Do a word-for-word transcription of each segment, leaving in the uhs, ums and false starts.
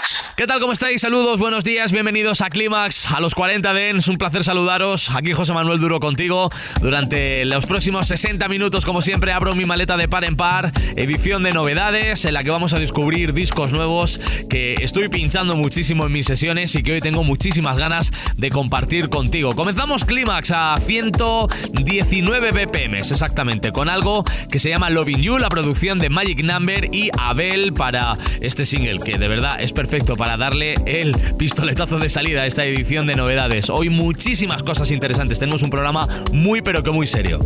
Clímax. ¿Qué tal? ¿Cómo estáis? Saludos, buenos días, bienvenidos a Clímax, a los cuarenta de Es un placer saludaros. Aquí José Manuel Duro contigo. Durante los próximos sesenta minutos, como siempre, abro mi maleta de par en par, edición de novedades, en la que vamos a descubrir discos nuevos que estoy pinchando muchísimo en mis sesiones y que hoy tengo muchísimas ganas de compartir contigo. Comenzamos Clímax a ciento diecinueve B P M, exactamente, con algo que se llama Loving You, la producción de Magic Number y Abel para este single, que de verdad es perfecto para darle el pistoletazo de salida a esta edición de novedades. Hoy muchísimas cosas interesantes, tenemos un programa muy pero que muy serio.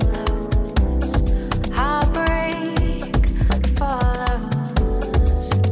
Heartbreak follows.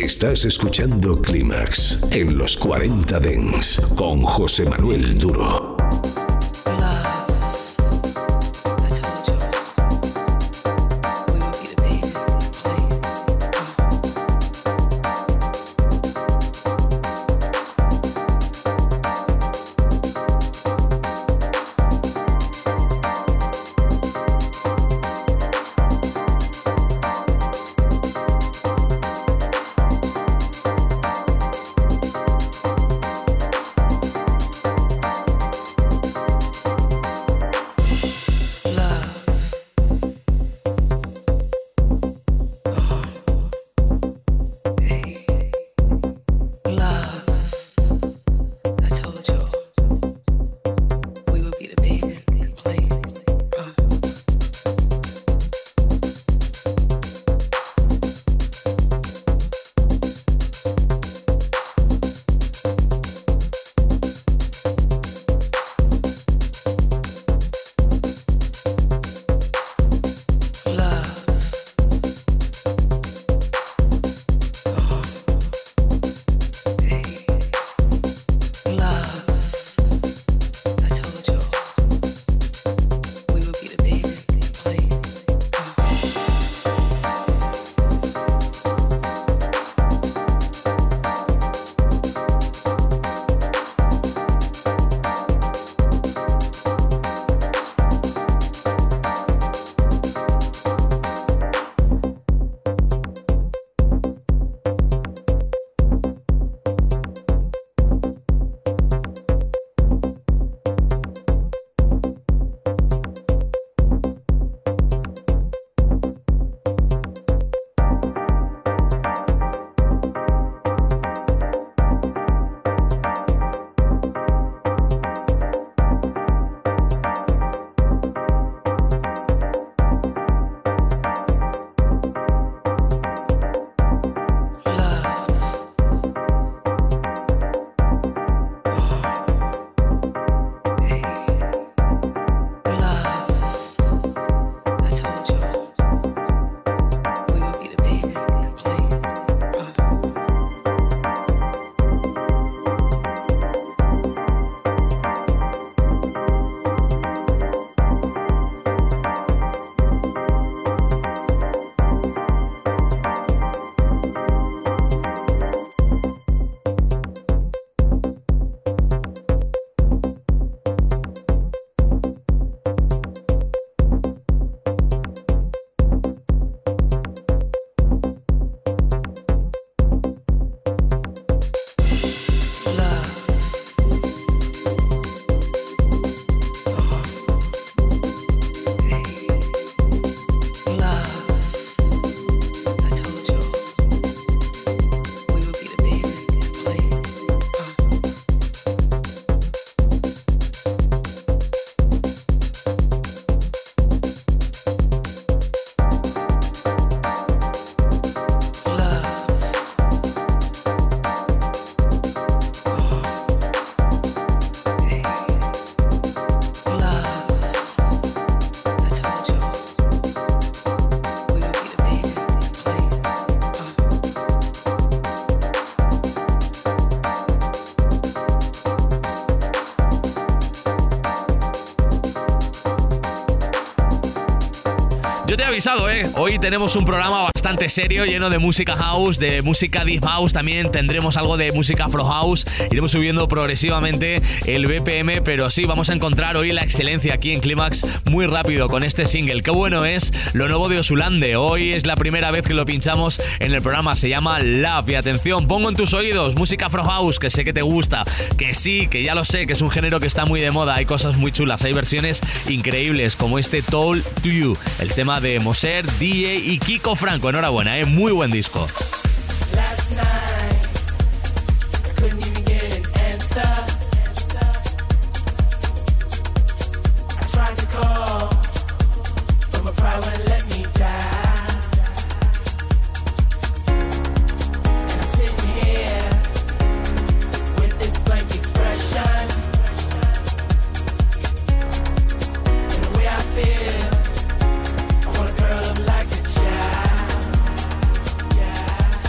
Estás escuchando Clímax en los cuarenta Dance con José Manuel Duro. Yo te he avisado, ¿eh? Hoy tenemos un programa bastante serio, lleno de música house, de música deep house, también tendremos algo de música afro house. Iremos subiendo progresivamente el B P M, pero sí, vamos a encontrar hoy la excelencia aquí en Clímax muy rápido con este single. Qué bueno es lo nuevo de Osulande. Hoy es la primera vez que lo pinchamos en el programa, se llama Love. Y atención, pongo en tus oídos música afro house, que sé que te gusta, que sí, que ya lo sé, que es un género que está muy de moda. Hay cosas muy chulas, hay versiones increíbles como este Told to You, el tema de Moser, D J y Kiko Franco. Enhorabuena, ¿eh? Muy buen disco. Yeah.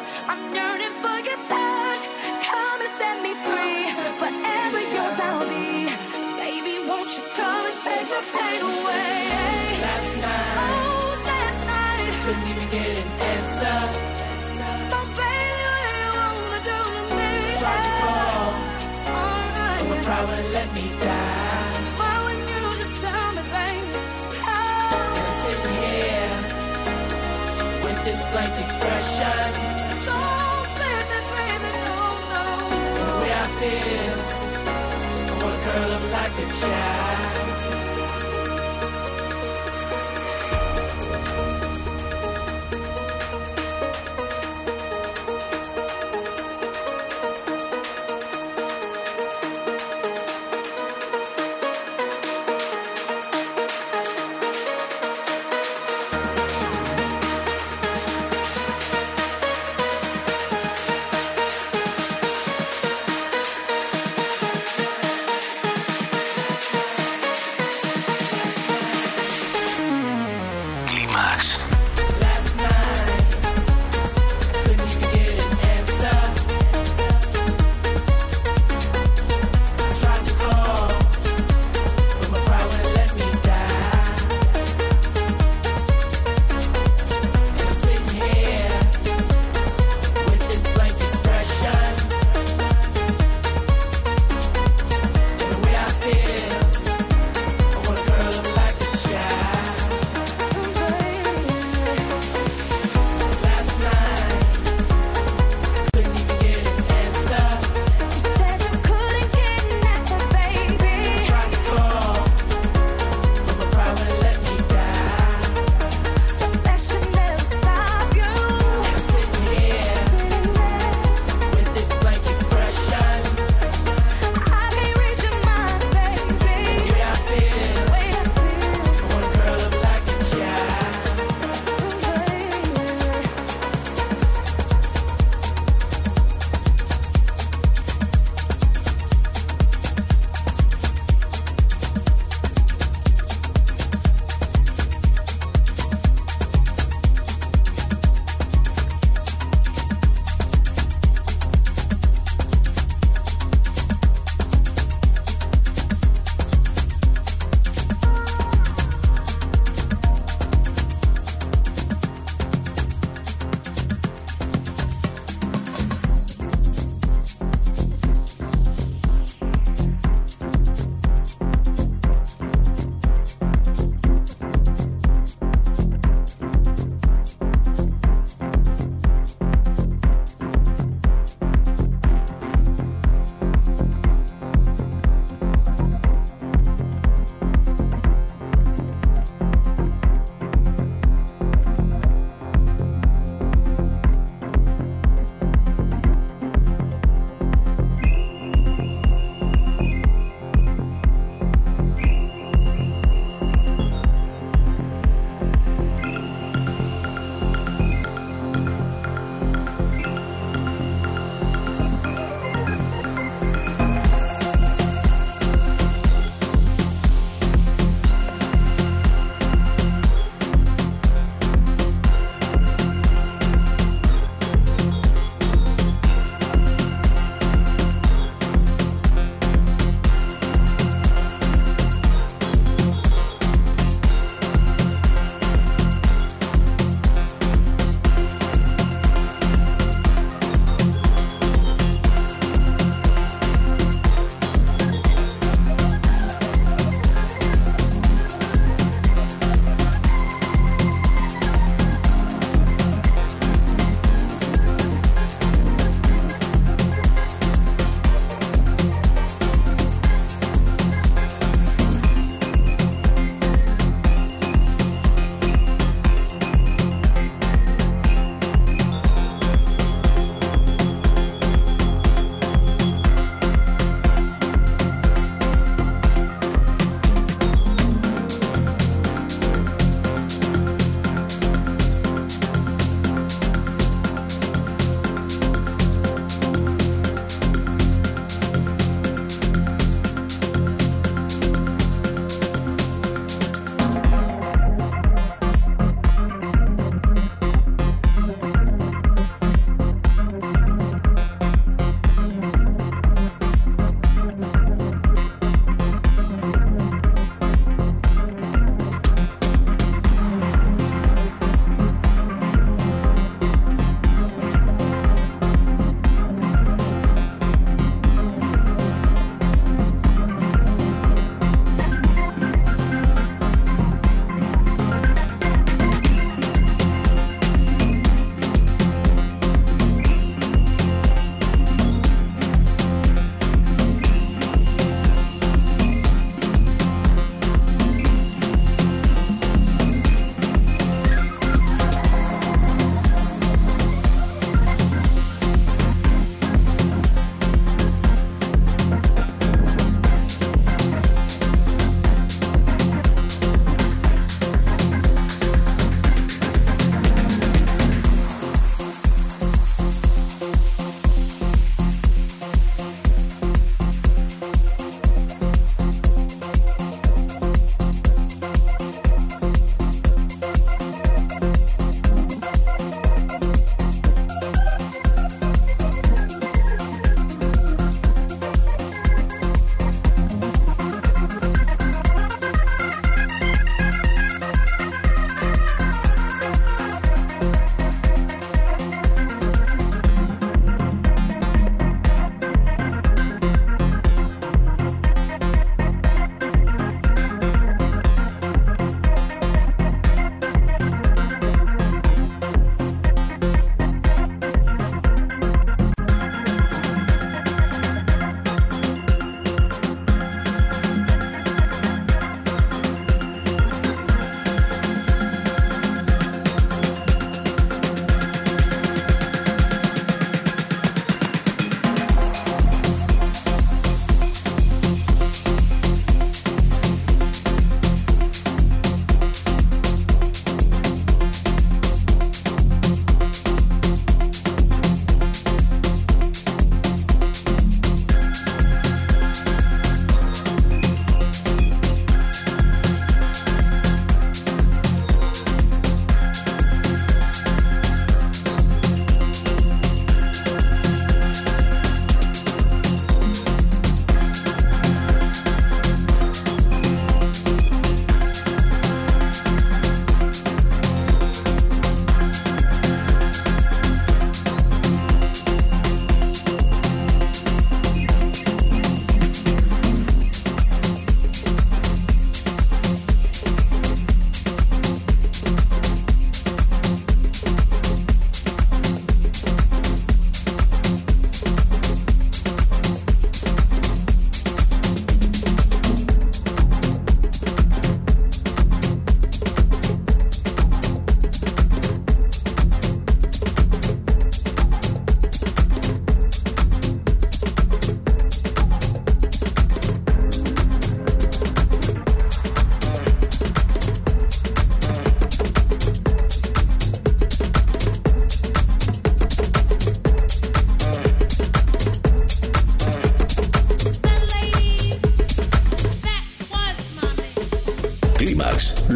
I'm yearning for your touch. Come and set me free. Forever yours I'll be. Baby, won't you come and take this pain away? Last night, oh, last night, couldn't even get an answer. Oh, baby, what you wanna do to me? Tried to call, Alright, but pride wouldn't let me die. why wouldn't you just tell me, baby? Oh, And I'm sitting here with this blank expression. don't say that, baby, no, no. And the way I feel, I wanna curl up like a child.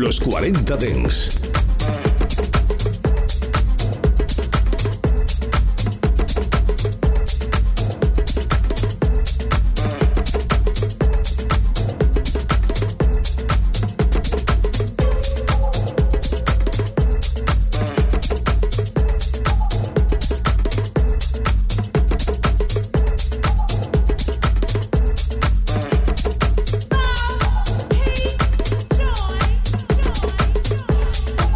Los cuarenta Dance. Love, peace, joy, joy, joy.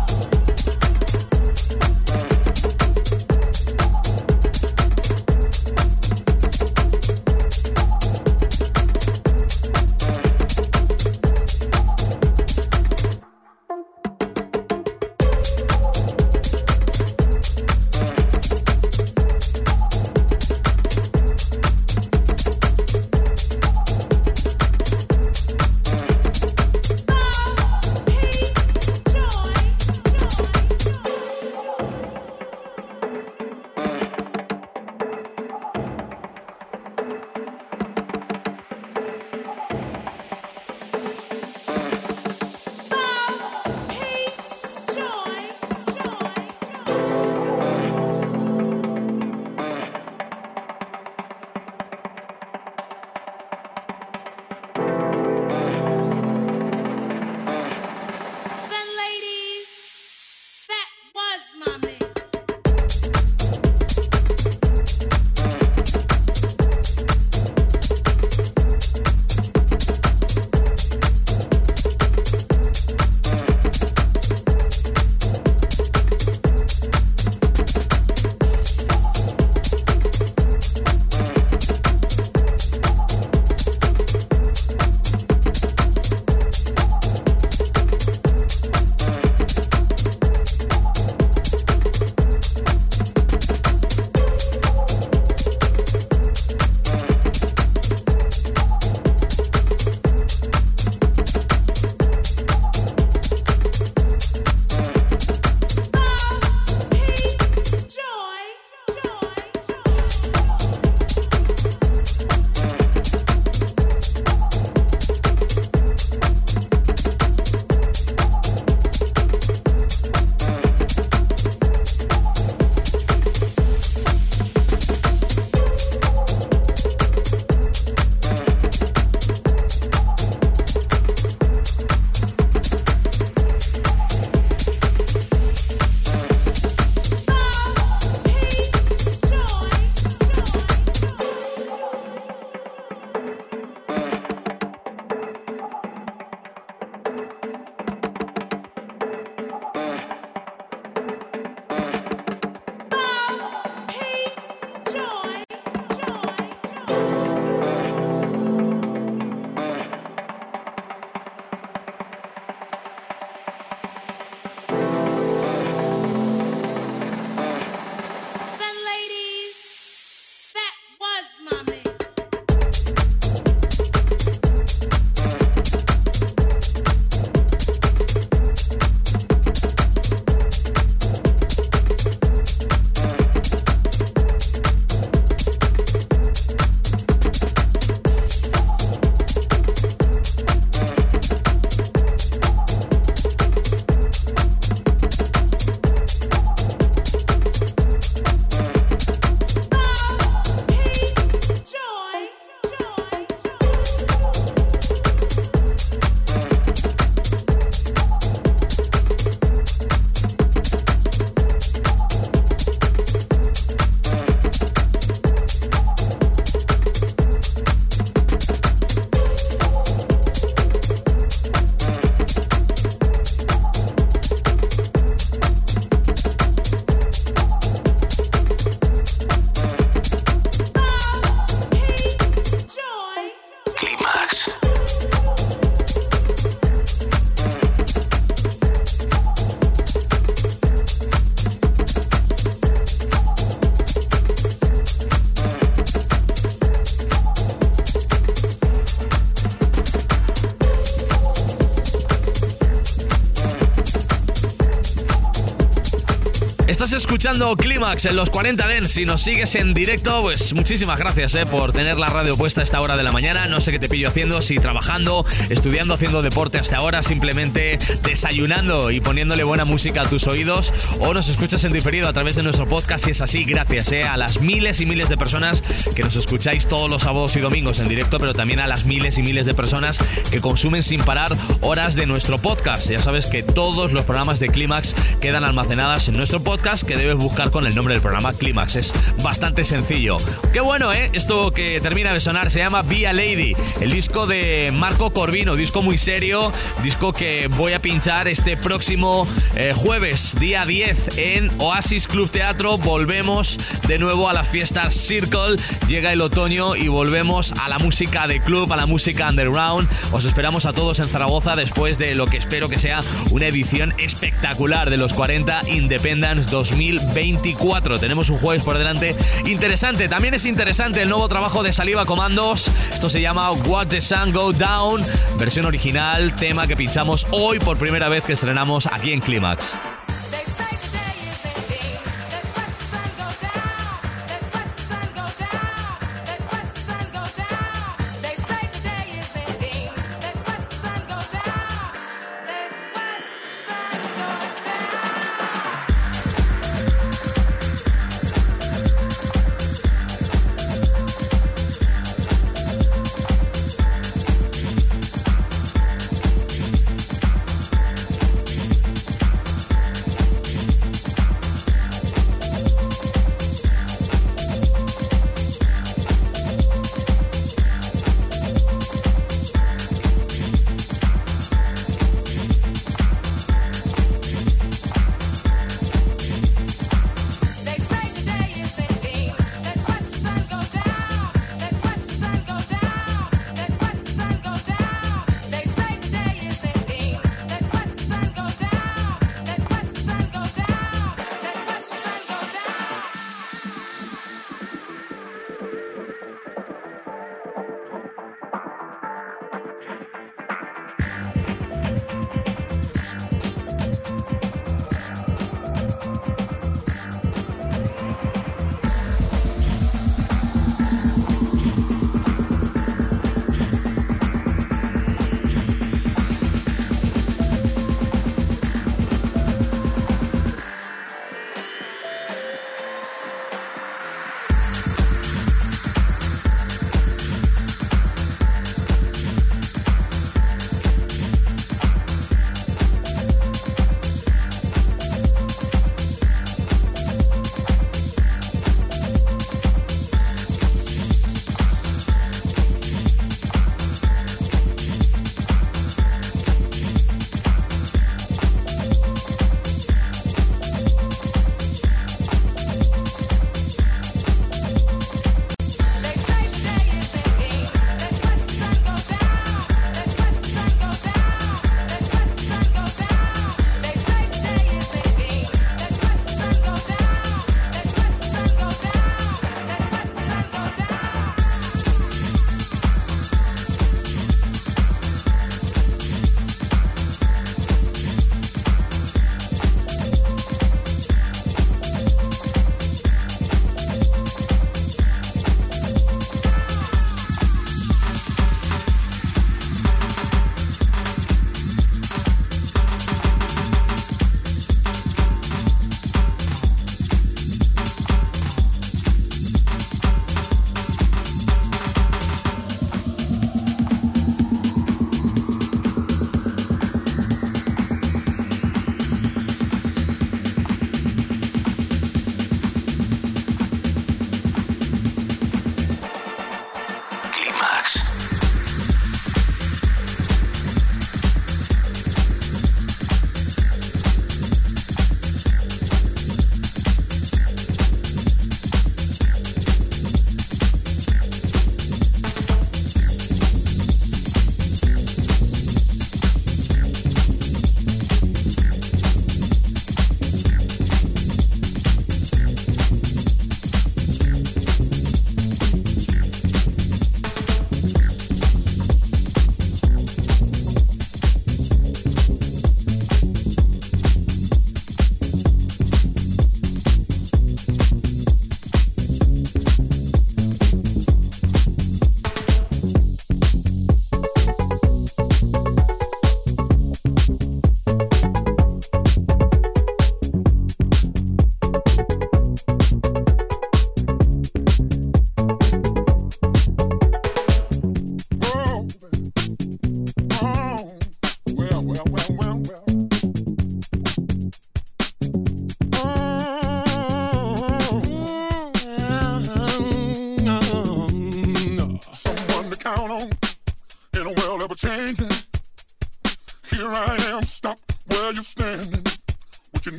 escuchando Clímax en los cuarenta Dance. Si nos sigues en directo, pues muchísimas gracias eh, por tener la radio puesta a esta hora de la mañana. No sé qué te pillo haciendo, si trabajando, estudiando, haciendo deporte hasta ahora, simplemente desayunando y poniéndole buena música a tus oídos, o nos escuchas en diferido a través de nuestro podcast. Si es así, gracias eh, a las miles y miles de personas que nos escucháis todos los sábados y domingos en directo, pero también a las miles y miles de personas que consumen sin parar horas de nuestro podcast. Ya sabes que todos los programas de Clímax quedan almacenadas en nuestro podcast, que debes buscar con el nombre del programa Clímax. Es bastante sencillo. Qué bueno, ¿eh? Esto que termina de sonar se llama Be a Lady, el disco de Marco Corvino, disco muy serio, disco que voy a pinchar este próximo eh, jueves, día diez, en Oasis Club Teatro. Volvemos de nuevo a las fiestas Circle, llega el otoño y volvemos a la música de club, a la música underground. Os esperamos a todos en Zaragoza después de lo que espero que sea una edición espectacular de los cuarenta Independence dos mil veinticuatro. Tenemos un jueves por delante interesante. También es interesante el nuevo trabajo de Saliva Commandos. Esto se llama What the Sun Go Down, versión original, tema que pinchamos hoy por primera vez que estrenamos aquí en Clímax.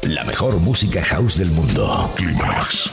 La mejor música house del mundo. Clímax.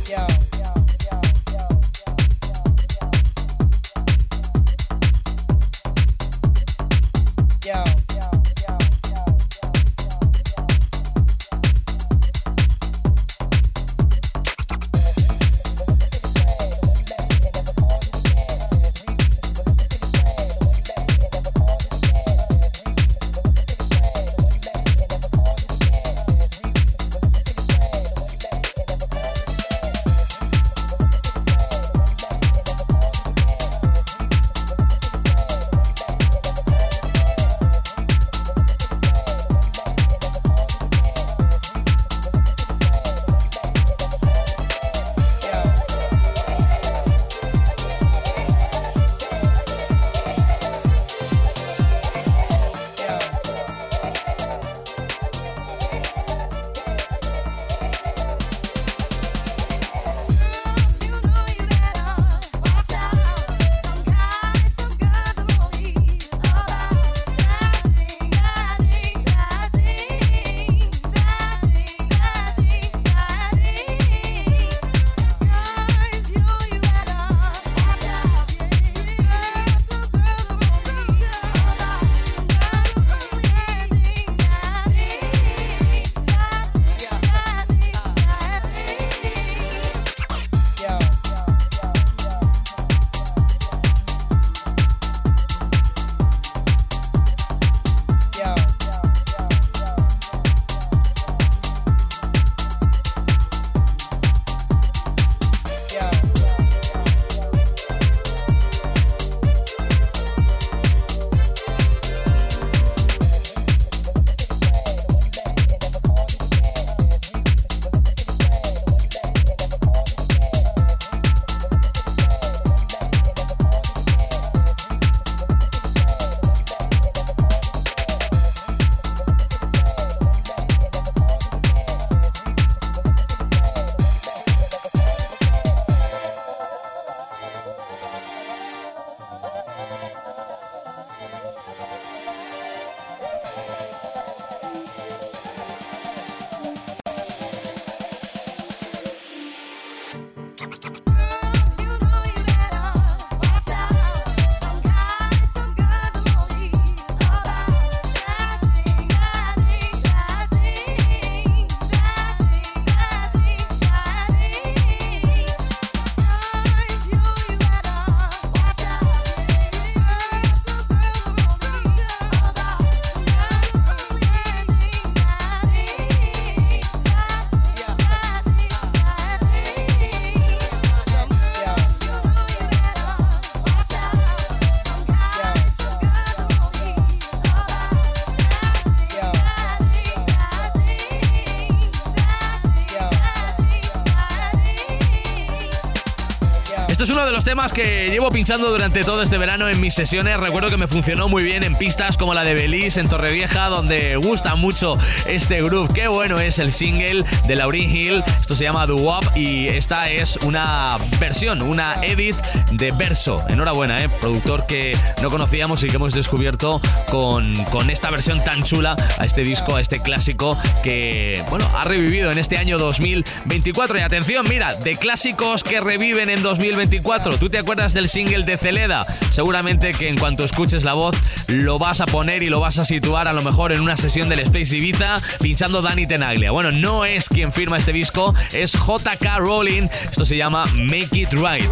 Este es uno de los temas que llevo pinchando durante todo este verano en mis sesiones. Recuerdo que me funcionó muy bien en pistas como la de Belice en Torrevieja, donde gusta mucho este groove. Qué bueno es el single de Lauryn Hill. Esto se llama Do Wop y esta es una versión, una edit de Verso. Enhorabuena, ¿eh? Productor que no conocíamos y que hemos descubierto con, con esta versión tan chula a este disco, a este clásico que, bueno, ha revivido en este año dos mil veinticuatro. Y atención, mira, de clásicos que reviven en dos mil veinticuatro. ¿Tú te acuerdas del single de Celeda? Seguramente que en cuanto escuches la voz lo vas a poner y lo vas a situar a lo mejor en una sesión del Space Ibiza pinchando Dani Tenaglia. Bueno, no es quien firma este disco, es J K Rowling. Esto se llama Make It Right.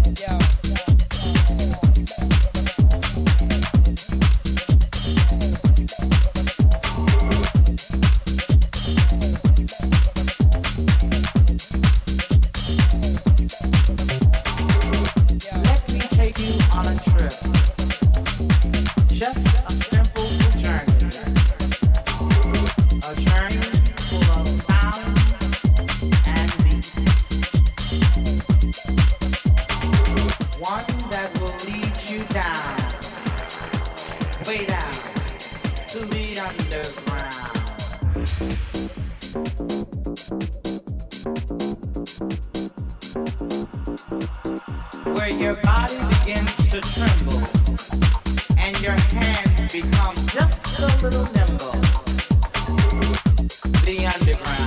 Where your body begins to tremble and your hands become just a little nimble. The underground.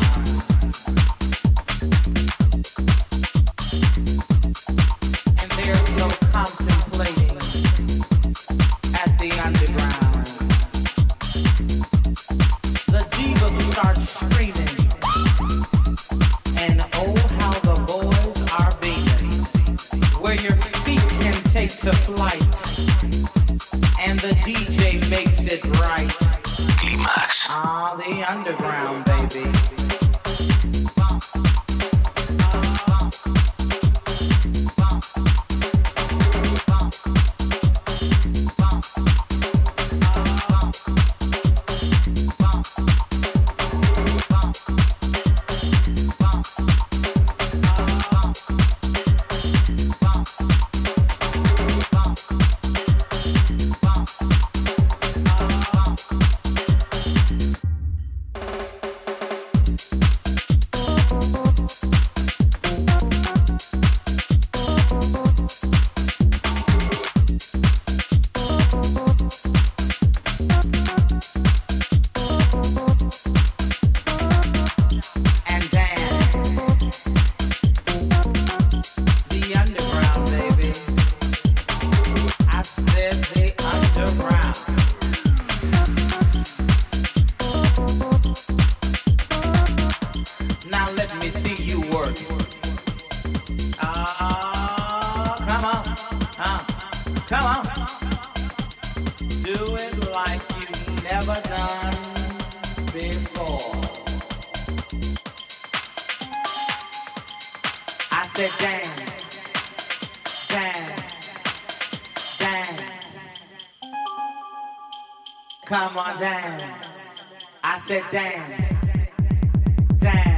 said dance, dance, dance. Come on, dance. I said dance, dance.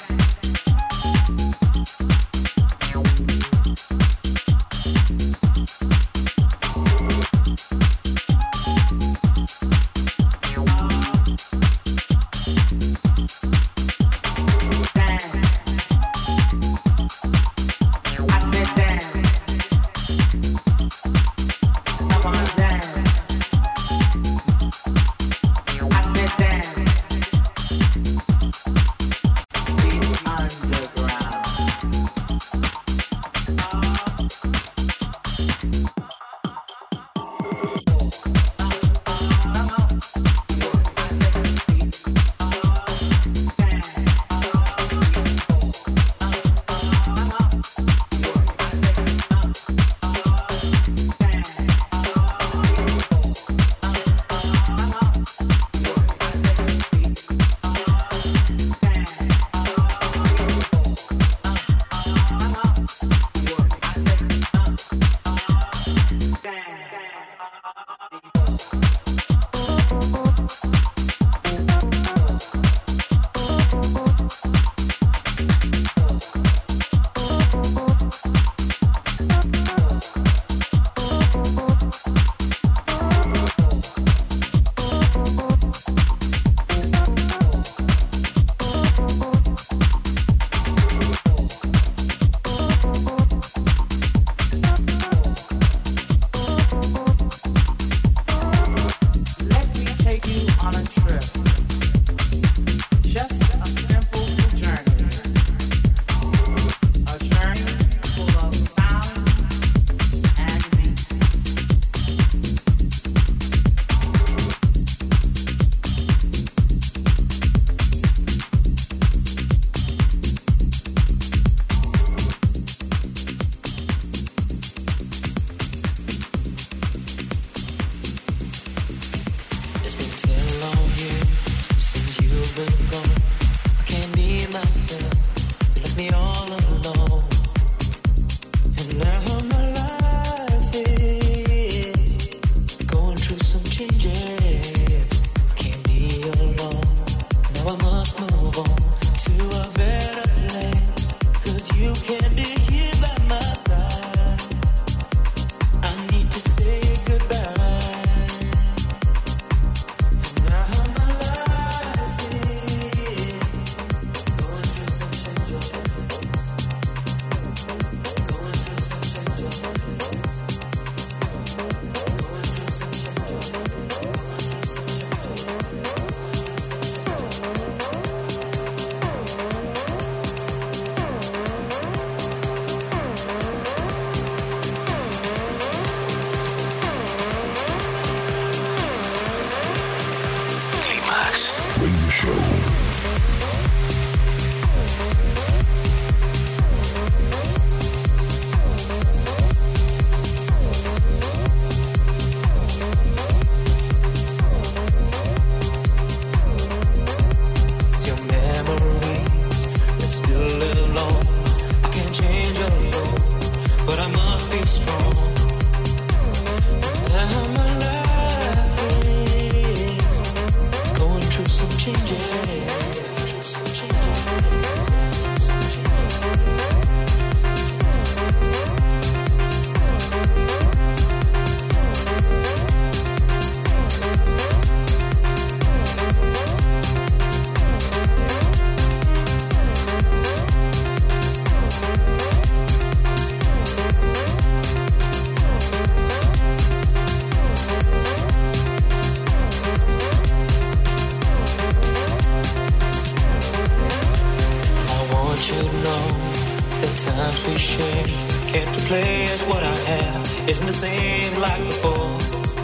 Isn't the same like before.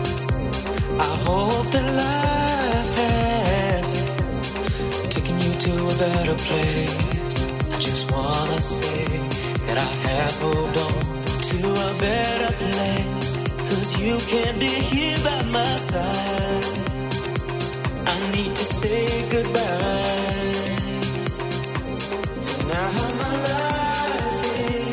I hope that life has taken you to a better place. I just wanna say that I have moved on to a better place. Cause you can't be here by my side. I need to say goodbye. And now my life is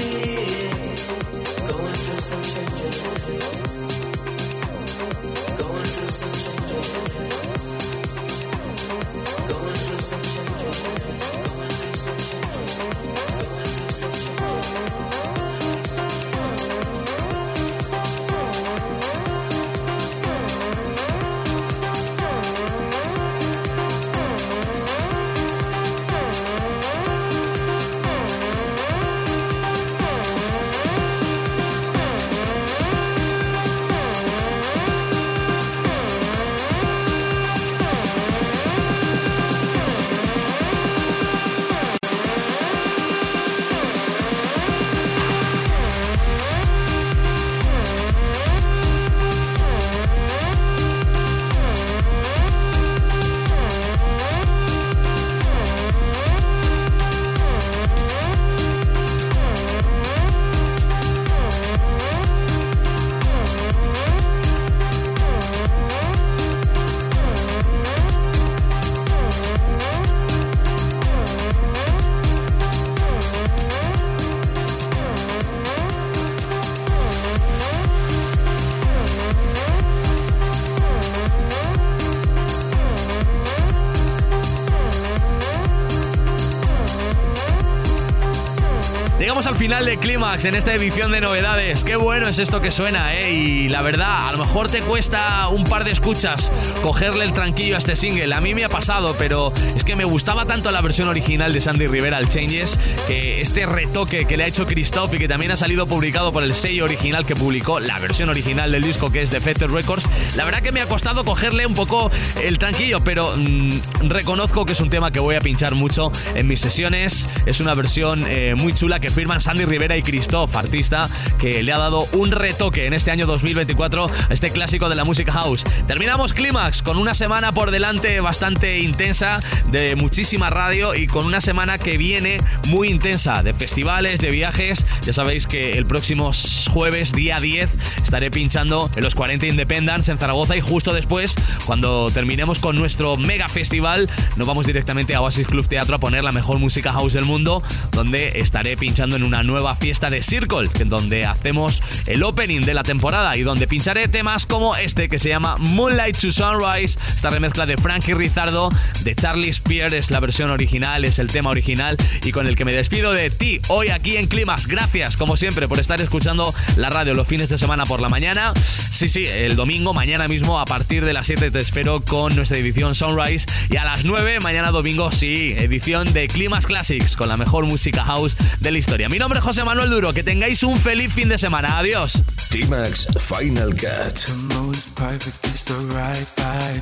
Llegamos al final de Clímax en esta edición de novedades. Qué bueno es esto que suena, ¿eh? Y la verdad, a lo mejor te cuesta un par de escuchas cogerle el tranquillo a este single. A mí me ha pasado, pero es que me gustaba tanto la versión original de Sandy Rivera, el Changes, que este retoque que le ha hecho Christoph y que también ha salido publicado por el sello original que publicó la versión original del disco, que es Defected Records, la verdad que me ha costado cogerle un poco el tranquillo, pero mmm, reconozco que es un tema que voy a pinchar mucho en mis sesiones. Es una versión eh, muy chula que firman Sandy Rivera y Christoph, artista que le ha dado un retoque en este año dos mil veinticuatro a este clásico de la música house. Terminamos Clímax con una semana por delante bastante intensa, de muchísima radio, y con una semana que viene muy intensa de festivales, de viajes. Ya sabéis que el próximo jueves, día diez, estaré pinchando en los cuarenta Independence en Zaragoza, y justo después, cuando terminemos con nuestro mega festival, nos vamos directamente a Oasis Club Teatro a poner la mejor música house del mundo, donde estaré pinchando en una nueva fiesta de Circle, donde hacemos el opening de la temporada y donde pincharé temas como este que se llama Moonlight to Sunrise, esta remezcla de Frankie Rizardo, de Charlie Spears, es la versión original, es el tema original, y con el que me despido de ti hoy aquí en Clímax. Gracias, como siempre, por estar escuchando la radio los fines de semana por la mañana. Sí, sí, el domingo, mañana mismo, a partir de las siete te espero con nuestra edición Sunrise, y a las nueve, mañana domingo, sí, edición de Clímax Classics, con la mejor música house de la historia. Mi nombre es José Manuel Duro, que tengáis un feliz fin de semana. Adiós. Clímax Final Cut. The mood is perfect, it's the right vibe.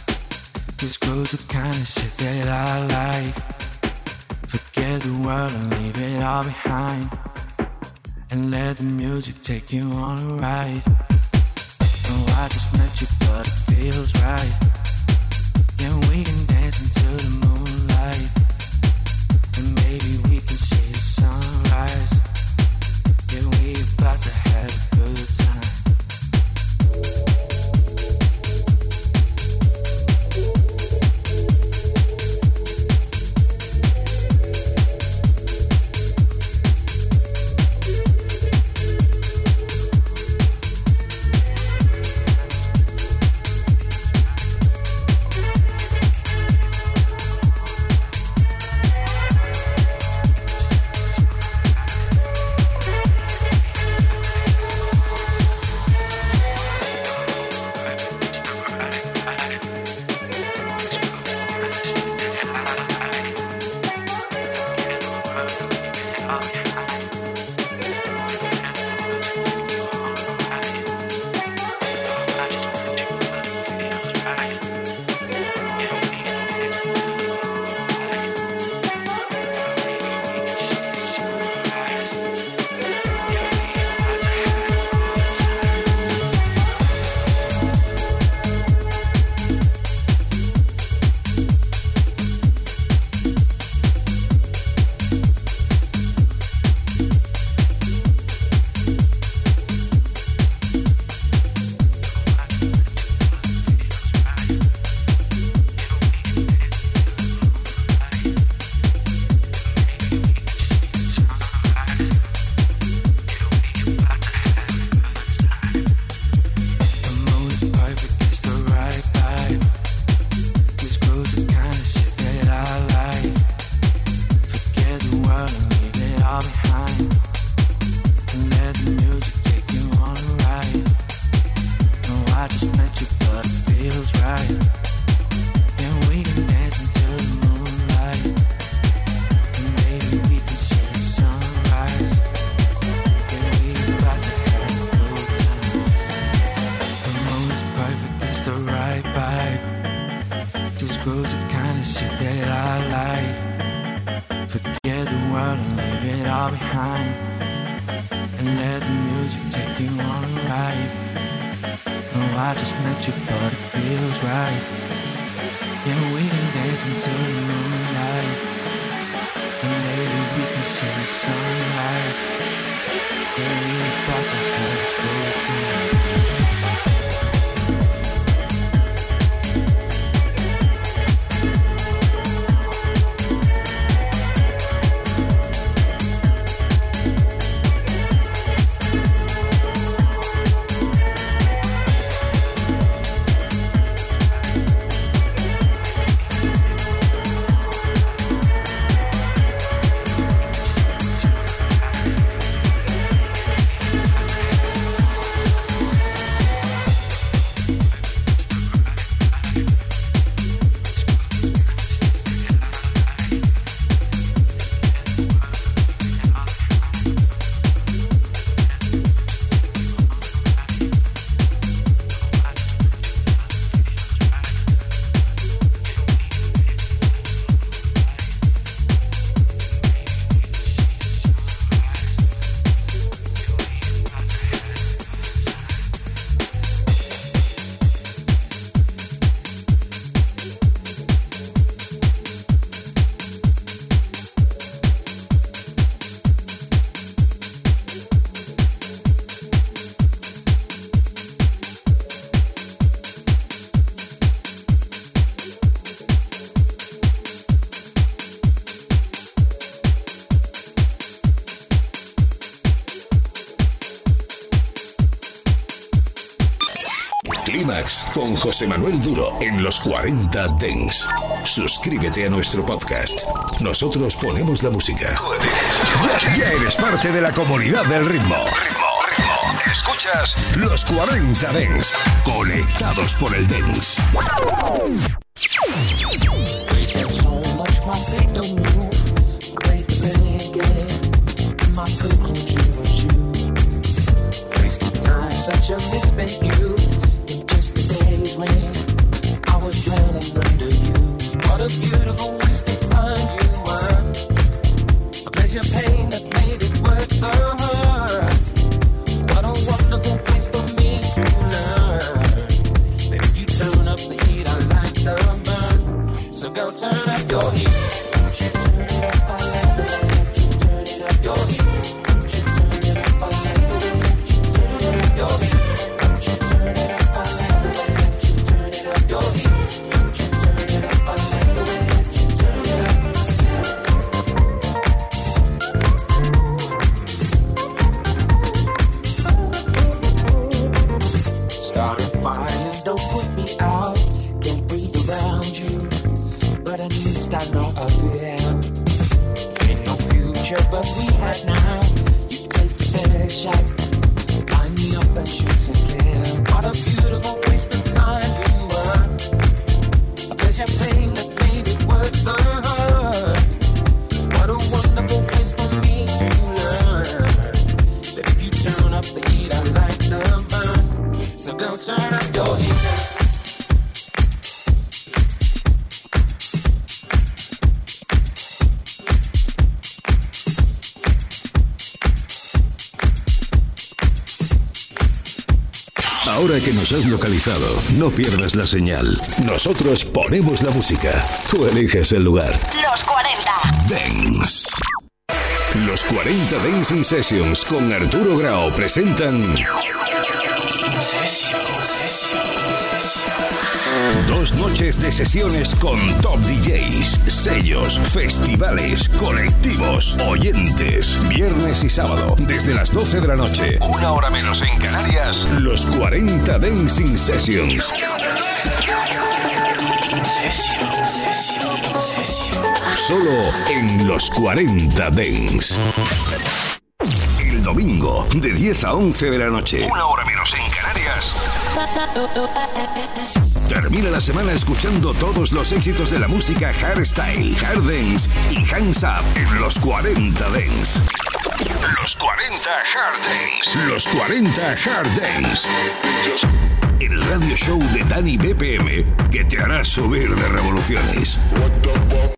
This grows the kind of shit that I like. Forget the world and leave it all behind, and let the music take you on a ride. No, I just met you, but it feels right. Yeah, we can dance into the moonlight, and maybe we can see the sunrise. Yeah, we about to have a good time. Clímax con José Manuel Duro en los cuarenta Dance. Suscríbete a nuestro podcast. Nosotros ponemos la música. Ya, ya eres parte de la comunidad del ritmo. Ritmo, ritmo. Escuchas los cuarenta Dance. Conectados por el Dance. Such a misspent youth in just the days when I was drowning under you. What a beautiful waste of time you were. A pleasure pain that made it worth the hurt. What a wonderful place for me to learn. That if you turn up the heat, I like the burn. So go turn up your heat. Don't you turn it up, I like the way that you turn it up your heat. Don't you turn it up, I like the way that you turn it up your heat. Don't you turn it up, I like the way that you turn it up your heat. Don't you turn it up, I like the way that you turn it up. Starting fires don't put me out. Can't breathe around you, but at least I know I will. Ain't no future, but we had now. You take the first shot, line me up and shoot to kill. What a beautiful waste of time you were. A pleasure pain that made it worth the hurt. What a wonderful place for me to learn. That if you turn up the heat, I like the burn. So go turn up your heat. Ahora que nos has localizado, no pierdas la señal. Nosotros ponemos la música. Tú eliges el lugar. Los cuarenta. Dance. Los cuarenta Dancing Sessions con Arturo Grau presentan dos noches de sesiones con top D Js, sellos, festivales, colectivos, oyentes. Viernes y sábado, desde las doce de la noche, una hora menos en Canarias, los cuarenta Dancing Sessions. Solo en los cuarenta Dance. El domingo, de diez a once de la noche, una hora menos en Canarias. Termina la semana escuchando todos los éxitos de la música hardstyle, hard dance y hands up en los cuarenta Dance. Los cuarenta Hard Dance. Los cuarenta Hard Dance. El radio show de Dani B P M que te hará subir de revoluciones. What the fuck?